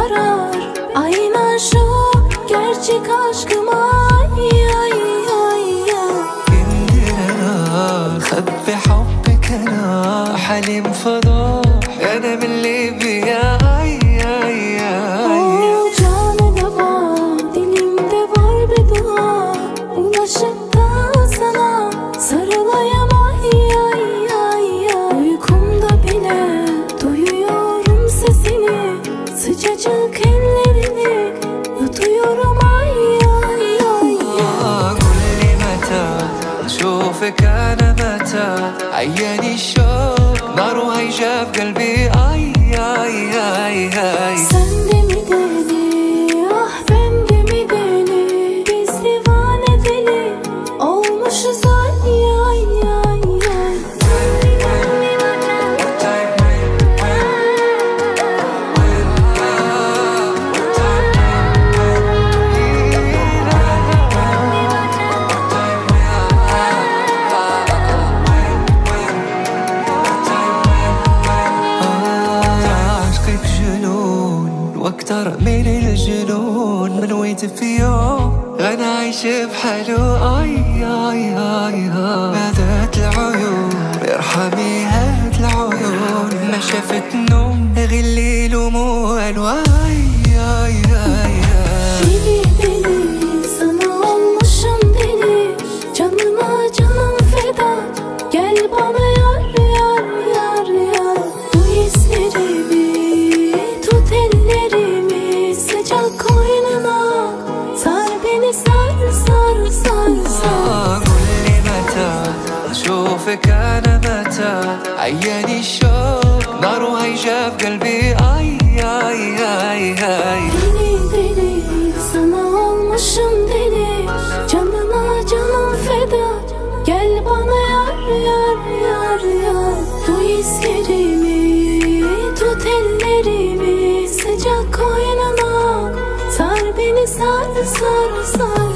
yarar. Aynen şu gerçek aşkıma. خبي حبك انا حليم فضوح انا من ليبيا. Canımda var, dilimde var bir dua. Ulaşıp da sana sarılayım Uykumda bile duyuyorum sesini, sıcacık ellerini yutuyorum قولي متى اشوفك انا متى عياني الشوق نار وهيجة في قلبي. Sen de mi deli, ah ben de mi deli, biz divane deli olmuşuz واكتر من الجنون من ويت في يوم انا عايش بحاله. ماذات العيون ارحمي هات العيون ما شافت نوم غير الليل وموال. Deli deli sana olmuşum deli, canıma canım feda. Gel bana yar. Bu hislerimi tut, ellerimi sıcak koynuna sar beni, sar. قولي متى اشوفك انا متى عياني الشوق نار وهيجة في قلبي. Deli deli sana olmuşum deli, canıma canım feda. Gel bana yar. Bu hislerimi tut, ellerimi sıcak koynuna sar beni, sar.